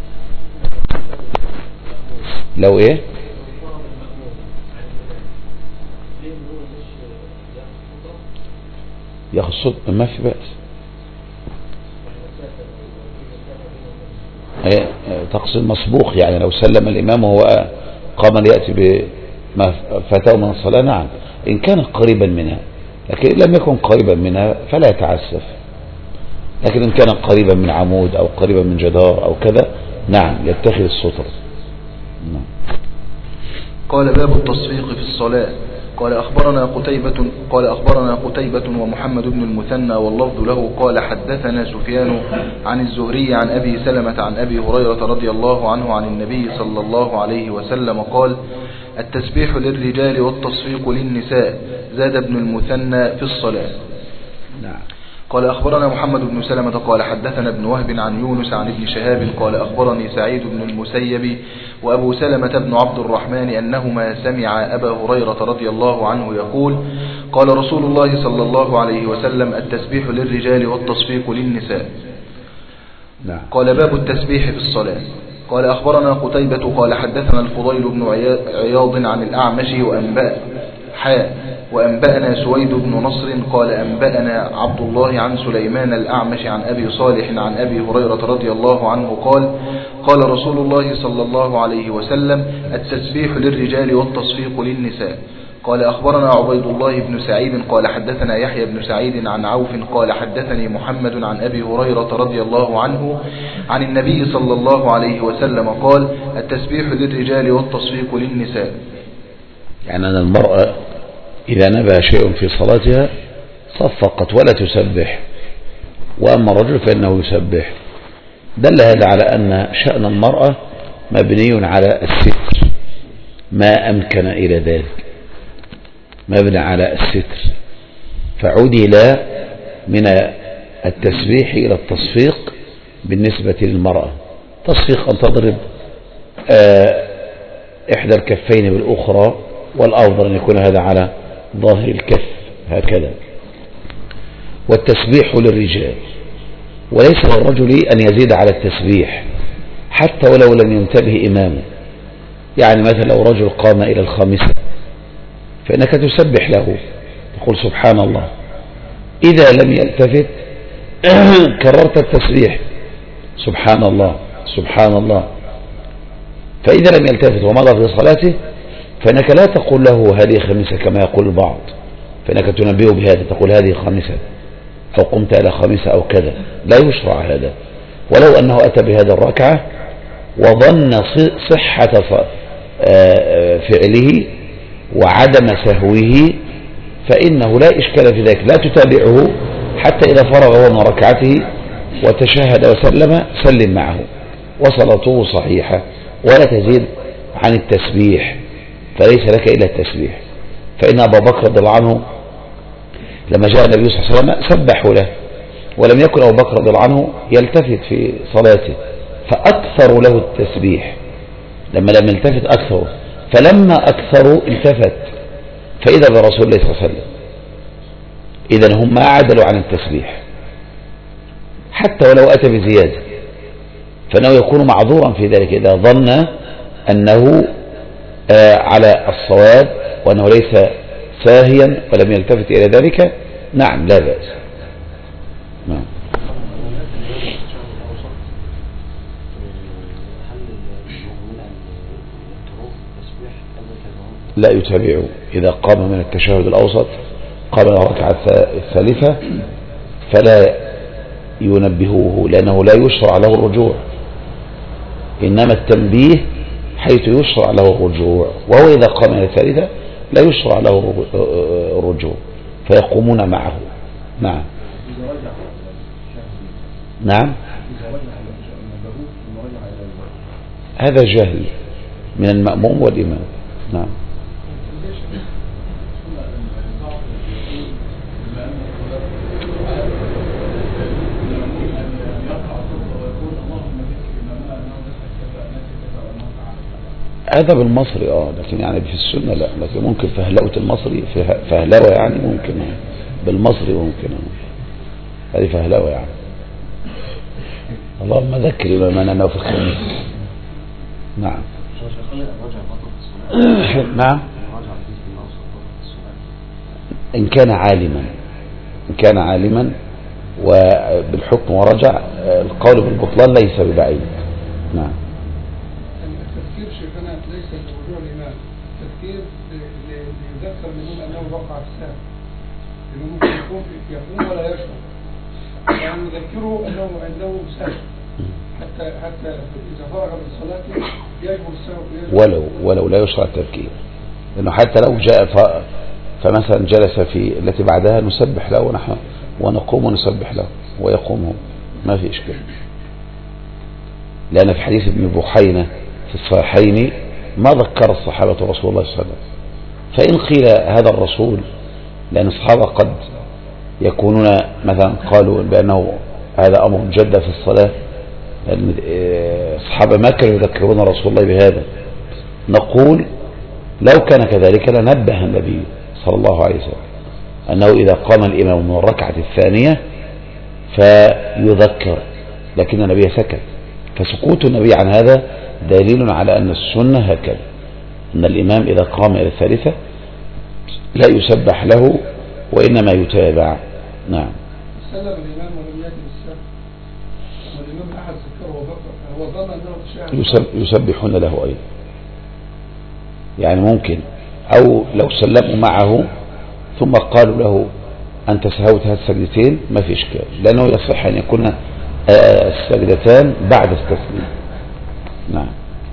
لو إيه ياخذ صوت ما في بأس. ايه تقصد مسبوق، يعني لو سلم الإمام وهو قام ليأتي بما فاته من الصلاة. نعم إن كان قريبا منها، لكن لم يكن قريبا منها فلا يتعسف، لكن إن كان قريبا من عمود أو قريبا من جدار أو كذا نعم يتخذ الستر. نعم. قال باب التصفيق في الصلاة. قال أخبرنا قتيبة قال أخبرنا قتيبة ومحمد بن المثنى واللفظ له قال حدثنا سفيان عن الزهري عن أبي سلمة عن أبي هريرة رضي الله عنه عن النبي صلى الله عليه وسلم قال التسبيح للرجال والتصفيق للنساء زاد ابن المثنى في الصلاة. نعم. قال أخبرنا محمد بن سلمة قال حدثنا ابن وهب عن يونس عن ابن شهاب قال أخبرني سعيد بن المسيب وأبو سلمة بن عبد الرحمن أنهما سمع أبا هريرة رضي الله عنه يقول قال رسول الله صلى الله عليه وسلم التسبيح للرجال والتصفيق للنساء. نعم. قال باب التسبيح في الصلاة. قال أخبرنا قتيبة قال حدثنا الفضيل بن عياض عن الأعمش وأنبأ حاء وأنبأنا سويد بن نصر قال أنبأنا عبد الله عن سليمان الأعمش عن أبي صالح عن أبي هريرة رضي الله عنه قال قال رسول الله صلى الله عليه وسلم التسبيح للرجال والتصفيق للنساء. قال أخبرنا عبيد الله بن سعيد قال حدثنا يحيى بن سعيد عن عوف قال حدثني محمد عن أبي هريرة رضي الله عنه عن النبي صلى الله عليه وسلم قال التسبيح للرجال والتصفيق للنساء. يعني أن المرأة إذا نبه شيء في صلاتها صفقت ولا تسبح، وأما الرجل فإنه يسبح. دل هذا على أن شأن المرأة مبني على الستر ما أمكن إلى ذلك، مبني على الستر، فعدل من التسبيح إلى التصفيق بالنسبة للمرأة. تصفيق أن تضرب إحدى الكفين بالأخرى، والأفضل أن يكون هذا على ظاهر الكف هكذا. والتسبيح للرجال، وليس للرجل أن يزيد على التسبيح حتى ولو لم ينتبه إمامه. يعني مثلا لو رجل قام إلى الخامسة فإنك تسبح له تقول سبحان الله، إذا لم يلتفت كررت التسبيح سبحان الله سبحان الله. فإذا لم يلتفت ومضى في صلاته فإنك لا تقول له هذه خامسة كما يقول البعض، فإنك تنبيه بهذا تقول هذه خامسة أو قمت إلى خامسة أو كذا. لا يشرع هذا، ولو أنه أتى بهذا الركعة وظن صحة فعله وعدم سهوه فإنه لا إشكال في ذلك، لا تتابعه حتى إذا فرغ هو من ركعته وتشهد وسلم سلم معه وصلاته صحيحة، ولا تزيد عن التسبيح، فليس لك إلا التسبيح. فإن أبا بكر رضي الله عنه لما جاء النبي صلى الله عليه وسلم سبحوا له، ولم يكن أبو بكر رضي الله عنه يلتفت في صلاته فأكثروا له التسبيح، لما لم يلتفت أكثروا، فلما أكثروا التفت فإذا برسول الله صلى الله عليه وسلم. إذن هم ما عدلوا عن التسبيح حتى ولو أتى بزيادة، فإنه يكون معذورا في ذلك إذا ظن أنه على الصواب وأنه ليس ساهيا ولم يلتفت إلى ذلك. نعم لا بأس. نعم. لا يتابعه إذا قام من التشهد الأوسط قام الركعة الثالثة فلا ينبهوه لأنه لا يشرع له الرجوع، إنما التنبيه حيث يشرع له الرجوع، وهو إذا قام من الثالثة لا يشرع له الرجوع فيقومون معه. نعم. نعم هذا جهل من المأموم والإمام. نعم. هذا بالمصري اه لكن يعني في السنة لا، لكن ممكن فهلوة المصري فهلوة يعني ممكن بالمصري ممكن هذه فهلوة يعني. اللهم ذكر إمامنا أنه في الخميس. نعم. نعم إن كان عالما إن كان عالما وبالحكم ورجع القول بالبطلان ليس ببعيد. نعم. التفكير شيخنا ليس لرجوع الإمام، التفكير ليذكر منهم أنه وقع في السهو، لأنه ممكن يكون يقوم ولا يشعر، يعني يذكره أنه عنده سهو حتى حتى إذا فرغ من صلاته يجبر السهو ولو ولو لا يشرع التفكير، لأنه حتى لو جاء ف... فمثلا جلس في التي بعدها نسبح له ونحن ونقوم ونسبح له ويقوم هو، ما في إشكال. لأن في حديث ابن بحينة في الصحيحين ما ذكر الصحابة رسول الله صلى الله عليه وسلم، فإن قيل هذا الرسول لأن الصحابة قد يكونون مثلا قالوا بأنه هذا أمر جد في الصلاة، لأن الصحابة ما كانوا يذكرون رسول الله بهذا، نقول لو كان كذلك لنبه النبي صلى الله عليه وسلم أنه إذا قام الإمام من الركعة الثانية فيذكر، لكن النبي سكت، فسكوت النبي عن هذا دليل على أن السنة هكذا، أن الإمام إذا قام إلى الثالثة لا يسبح له وإنما يتابع. نعم. سلم الإمام ولم يأتي بالسلام، والإمام أحد ذكره وبكر هو ظن أنه يسب يسبحون له أيضا، يعني ممكن أو لو سلموا معه ثم قالوا له أنت سهوت هذه السجدتين ما في إشكال، لأنه يصح أن يكون السجدتان بعد التسليم. نعم.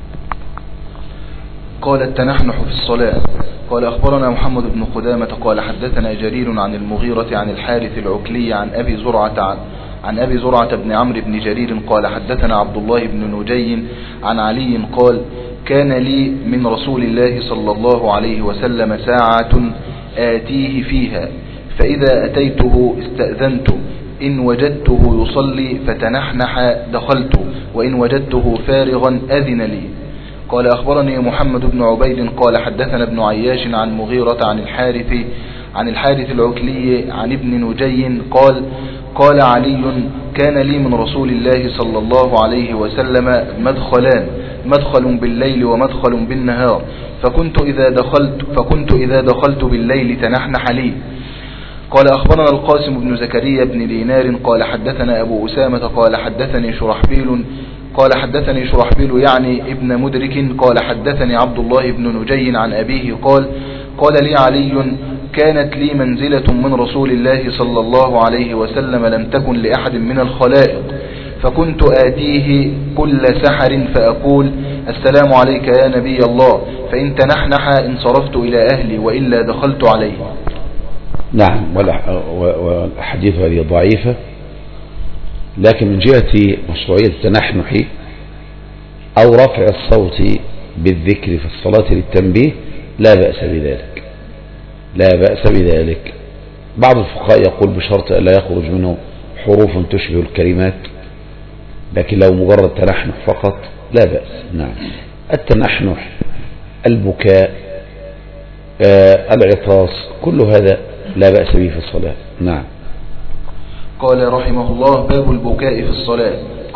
قال التنحنح في الصلاة. قال أخبرنا محمد بن قدامة قال حدثنا جرير عن المغيرة عن الحارث العكلي عن أبي زرعة عن, عن أبي زرعة بن عمرو بن جرير قال حدثنا عبد الله بن نجي عن علي قال كان لي من رسول الله صلى الله عليه وسلم ساعة آتيه فيها، فإذا أتيته استأذنت، إن وجدته يصلي فتنحنح دخلت، وإن وجدته فارغا أذن لي. قال أخبرني محمد بن عبيد قال حدثنا ابن عياش عن مغيرة عن الحارث عن الحارث العكلي عن ابن نجي قال قال علي كان لي من رسول الله صلى الله عليه وسلم مدخلان، مدخل بالليل ومدخل بالنهار، فكنت إذا دخلت فكنت إذا دخلت بالليل تنحنح لي. قال أخبرنا القاسم بن زكريا بن دينار قال حدثنا أبو أسامة قال حدثني شرحبيل قال حدثني شرحبيل يعني ابن مدرك قال حدثني عبد الله بن نجي عن أبيه قال قال لي علي كانت لي منزلة من رسول الله صلى الله عليه وسلم لم تكن لأحد من الخلائق، فكنت آتيه كل سحر فأقول السلام عليك يا نبي الله، فإن تنحنح انصرفت إلى أهلي وإلا دخلت عليه. نعم. والحديث هذه ضعيفة، لكن من جهة مشروعية التنحنح أو رفع الصوت بالذكر في الصلاة للتنبيه لا بأس بذلك، لا بأس بذلك. بعض الفقهاء يقول بشرط ألا يخرج منه حروف تشبه الكلمات، لكن لو مجرد تنحنح فقط لا بأس. نعم. التنحنح، البكاء، آه، العطاس، كل هذا لا بأس به في الصلاة. نعم. قال رحمه الله باب البكاء في الصلاة.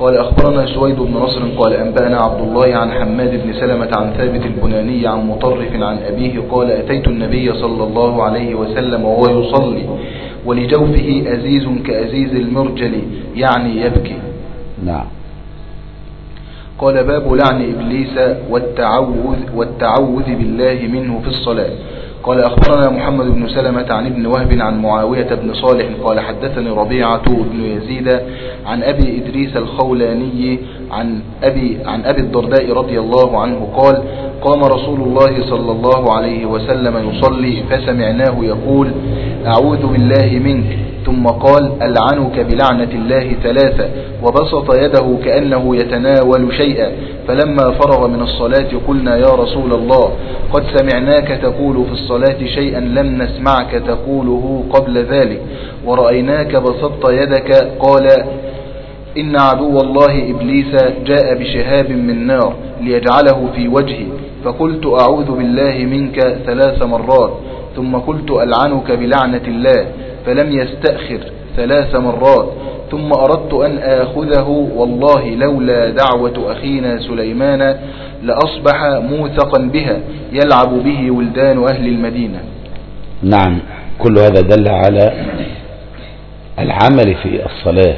قال أخبرنا سويد بن نصر قال أنبأنا عبد الله عن حماد بن سلمة عن ثابت البناني عن مطرف عن أبيه قال أتيت النبي صلى الله عليه وسلم وهو يصلي ولجوفه أزيز كأزيز المرجل يعني يبكي. نعم. قال باب لعن إبليس والتعوذ, والتعوذ بالله منه في الصلاة. قال أخبرنا محمد بن سلمة عن ابن وهب عن معاوية بن صالح قال حدثني ربيعة بن يزيد عن أبي إدريس الخولاني عن أبي, عن أبي الدرداء رضي الله عنه قال قام رسول الله صلى الله عليه وسلم يصلي فسمعناه يقول أعوذ بالله منك ثم قال ألعنك بلعنة الله ثلاثة وبسط يده كأنه يتناول شيئا فلما فرغ من الصلاة قلنا يا رسول الله قد سمعناك تقول في الصلاة شيئا لم نسمعك تقوله قبل ذلك ورأيناك بسطت يدك. قال إن عدو الله إبليس جاء بشهاب من نار ليجعله في وجهي فقلت أعوذ بالله منك ثلاث مرات ثم قلت ألعنك بلعنة الله فلم يستأخر ثلاث مرات ثم أردت أن آخذه والله لولا دعوة أخينا سليمان لأصبح موثقا بها يلعب به ولدان أهل المدينة. نعم. كل هذا دل على العمل في الصلاة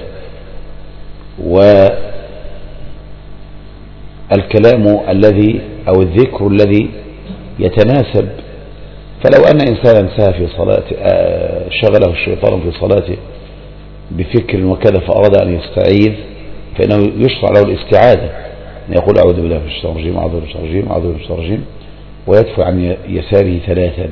والكلام الذي أو الذكر الذي يتناسب. فلو أن إنسانا سهى في صلاته شغله الشيطان في صلاته بفكر وكذا فأراد أن يستعيذ فإنه يشرع له الاستعاذة أن يقول أعوذ بالله من الشيطان الرجيم أعوذ بالله من الشيطان الرجيم أعوذ بالله من الشيطان الرجيم ويدفع عن يساره ثلاثا.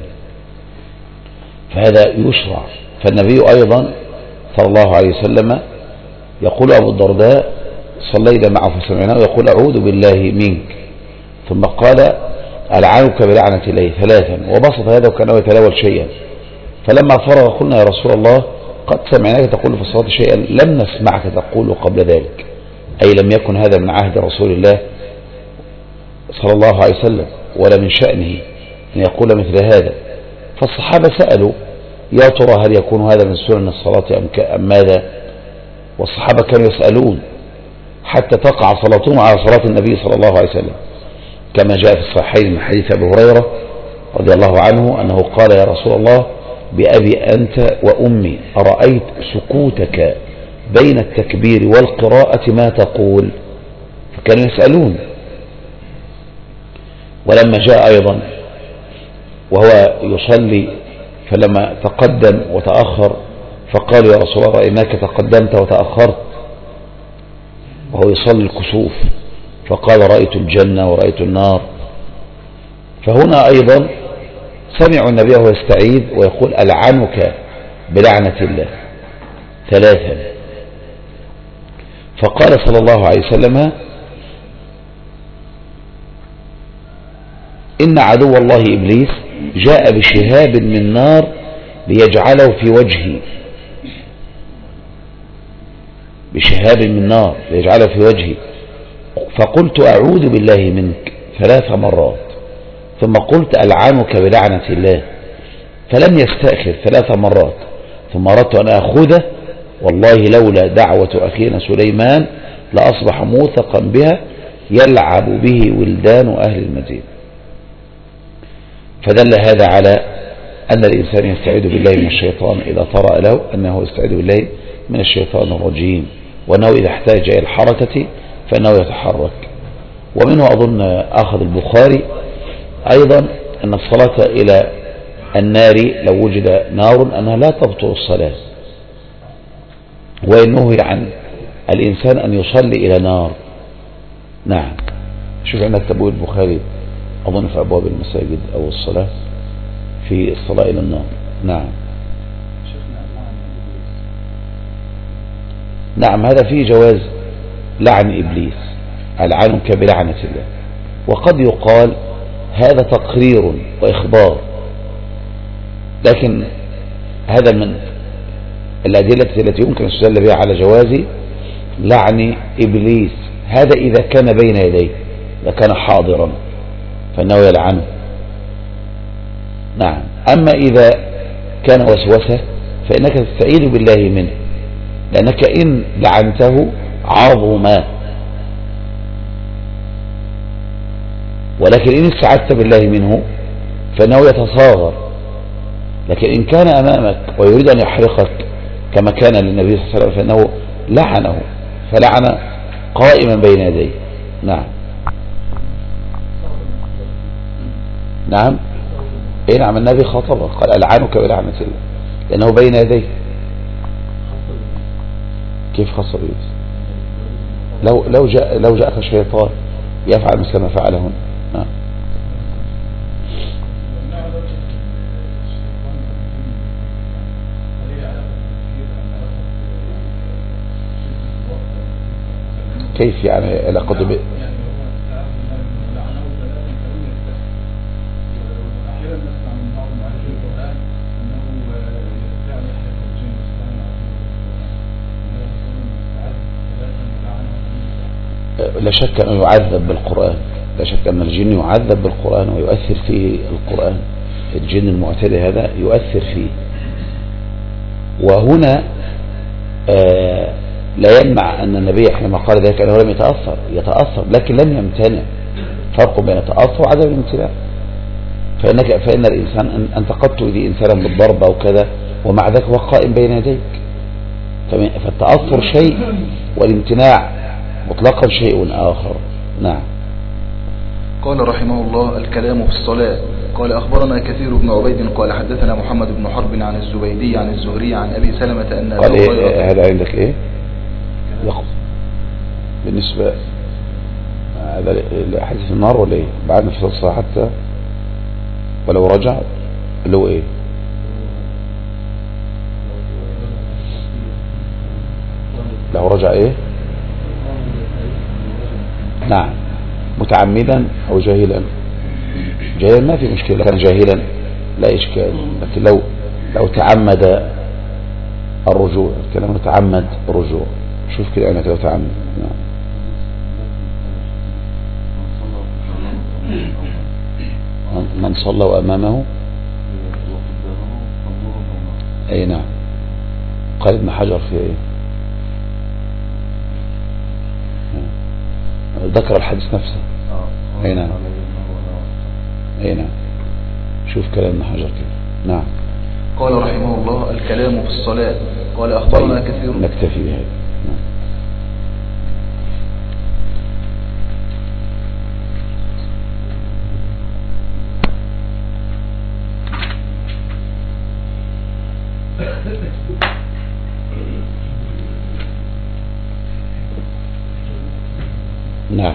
فهذا يشرع. فالنبي أيضا صلى الله عليه وسلم يقول أبو الدرداء صلينا معه فسمعناه يقول أعوذ بالله منك ثم قال ألعنك بلعنة الله ثلاثا وبسط يده كأنه يتناول شيئا فلما فرغ قلنا يا رسول الله قد سمعناك تقول في الصلاة شيئا لم نسمعك تقول قبل ذلك أي لم يكن هذا من عهد رسول الله صلى الله عليه وسلم ولا من شأنه أن يقول مثل هذا. فالصحابة سألوا يا ترى هل يكون هذا من سنن الصلاة أم ماذا؟ والصحابة كانوا يسألون حتى تقع صلاتهم على صلاة النبي صلى الله عليه وسلم كما جاء في الصحيحين من حديث أبي هريرة رضي الله عنه أنه قال يا رسول الله بأبي أنت وأمي أرأيت سكوتك بين التكبير والقراءة ما تقول؟ فكانوا يسألون. ولما جاء أيضا وهو يصلي فلما تقدم وتأخر فقال يا رسول الله رأيناك تقدمت وتأخرت وهو يصلي الكسوف فقال رأيت الجنة ورأيت النار. فهنا أيضا سمعوا النبي وهو يستعيذ ويقول ألعنك بلعنة الله ثلاثا. فقال صلى الله عليه وسلم إن عدو الله إبليس جاء بشهاب من نار ليجعله في وجهي بشهاب من نار ليجعله في وجهي فقلت أعوذ بالله منك ثلاث مرات ثم قلت ألعنك بلعنة الله فلم يستأخر ثلاث مرات ثم أردت أن أخذه والله لولا دعوة أخينا سليمان لأصبح موثقا بها يلعب به ولدان أهل المدينة. فدل هذا على أن الإنسان يستعيذ بالله من الشيطان إذا طرأ له أنه يستعيذ بالله من الشيطان الرجيم وأنه إذا احتاج إلى الحركة فإنه يتحرك. ومنه أظن أخذ البخاري أيضا أن الصلاة إلى النار لو وجد نار أنها لا تبطل الصلاة وإنه عن الإنسان أن يصلي إلى نار. نعم. شوف عندك تبويب البخاري أظن في أبواب المساجد أو الصلاة في الصلاة إلى النار. نعم. نعم هذا فيه جواز لعن إبليس ألعنك بلعنة الله. وقد يقال هذا تقرير وإخبار لكن هذا من الأدلة التي يمكن استدل بها على جواز لعن إبليس هذا إذا كان بين يديه إذا كان حاضرا فإنه يلعنه. نعم. أما إذا كان وسوسة فإنك تستعيذ بالله منه لأنك إن لعنته عظم. ولكن إن استعذت بالله منه فإنه يتصاغر. لكن إن كان أمامك ويريد أن يحرقك كما كان للنبي صلى الله عليه وسلم فإنه لعنه، فلعن قائما بين يديه. نعم نعم إيه نعم، النبي خاطبه قال ألعنك بلعنة الله لأنه بين يديه. كيف خاصة بيوسف؟ لو لو جاء لو جاءك الشيطان يفعل مثل ما فعله. نعم كيف يعني علاقته ب لا شك أنه يعذب بالقرآن، لا شك أن الجن يعذب بالقرآن ويؤثر فيه القرآن. الجن المعتدي هذا يؤثر فيه. وهنا آه لا يمنع أن النبي حينما قال ذلك أنه لم يتأثر، يتأثر لكن لم يمتنع. فرق بين التأثر وعدم الامتناع. فإنك فإن الإنسان أنت قد تؤذي إنسانا بالضرب أو كذا ومع ذلك هو قائم بين يديك. فالتأثر شيء والامتناع مطلقا شيء آخر. نعم. قال رحمه الله الكلام في الصلاة. قال أخبرنا كثير بن عبيد قال حدثنا محمد بن حرب عن الزبيدي عن الزهري عن أبي سلمة أن قال إيه هذا عندك إيه يقف بالنسبة هذا حديث النار ولا إيه بعد نفس الصلاة حتى ولو رجع اللي هو إيه لو رجع إيه نعم متعمدا أو جاهلا. جاهلا ما في مشكلة، كان جاهلا لا إشكال. لكن لو لو تعمد الرجوع كلام تعمد الرجوع. شوف كده عينك لو تعمد. نعم. من صلى وأمامه أي نعم. قال ابن حجر في إيه ذكر الحديث نفسه. اي نعم اي نعم. شوف كلام ابن حجر كده. نعم. قال رحمه الله الكلام في الصلاة. قال أخبرنا طيب. كثير. نكتفي بهذا. نعم.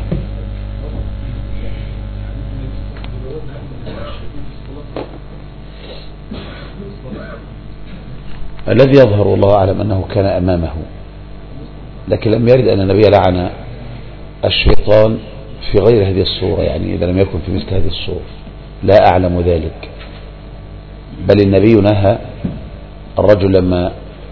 الذي يظهر الله أعلم أنه كان أمامه، لكن لم يرد أن النبي لعن الشيطان في غير هذه الصورة، يعني إذا لم يكن في مثل هذه الصورة لا أعلم ذلك. بل النبي نهى الرجل لما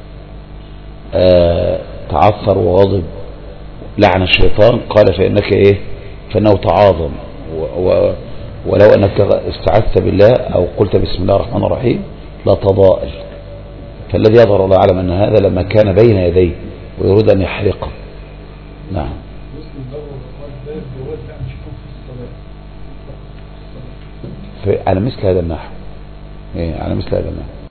آه تعثر وغضب لعن الشيطان قال فإنك إيه فإنه تعاظم، ولو أنك استعذت بالله أو قلت بسم الله الرحمن الرحيم لا تضائل. فالذي يظهر الله أعلم أن هذا لما كان بين يديه ويريد أن يحرقه. نعم. على مثل هذا النحو إيه على مثل هذا النحو